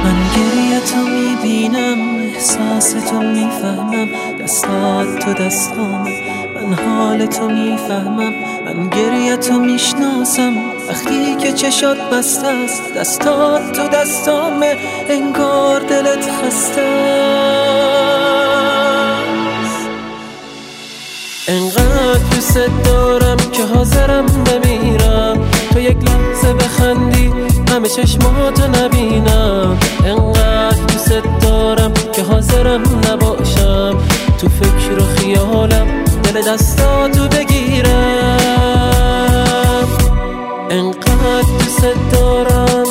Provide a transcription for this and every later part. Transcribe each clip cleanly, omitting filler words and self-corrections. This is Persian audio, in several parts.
من گریه تو میبینم، احساس تو میفهمم، دستات تو دستام، من حال تو میفهمم. من گریه تو میشناسم وقتی که چشات بسته است، دستات تو دستامه، انگار دلت خسته است. انقدر دوست دارم که حاضرم بمیرم، تو یک لحظه بخندی همه چشماتو نبینم. انقدر دوست دارم که حاضرم نباشم، تو فکر و خیالم دل دستاتو بگیرم. انقدر دوست دارم،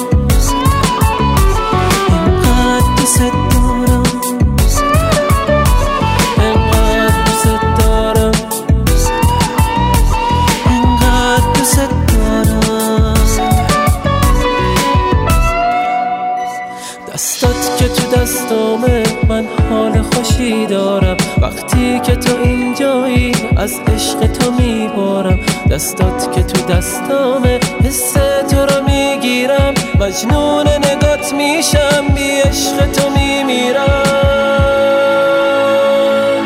انقدر دوست دارم، انقدر دوست دارم، انقدر دوست دارم. دستات که تو دستامه، من حال خوشی دارم وقتی که تو اینجایی، از عشق تو میبارم. دستات که تو دستامه، حس تو رو میگیرم، مجنون نگات میشم، بی عشق تو میمیرم.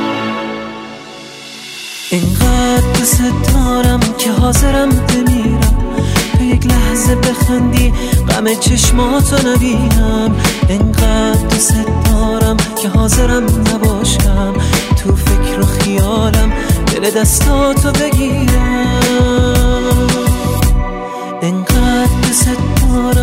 اینقدر دوست دارم که حاضرم بمیرم، تو یک لحظه بخندی غم چشماتو نبینم. اینقدر دوست دارم که حاضرم نباشم، تو فکر و خیالم دل دستاتو بگیرم. اینقدر دوست دارم،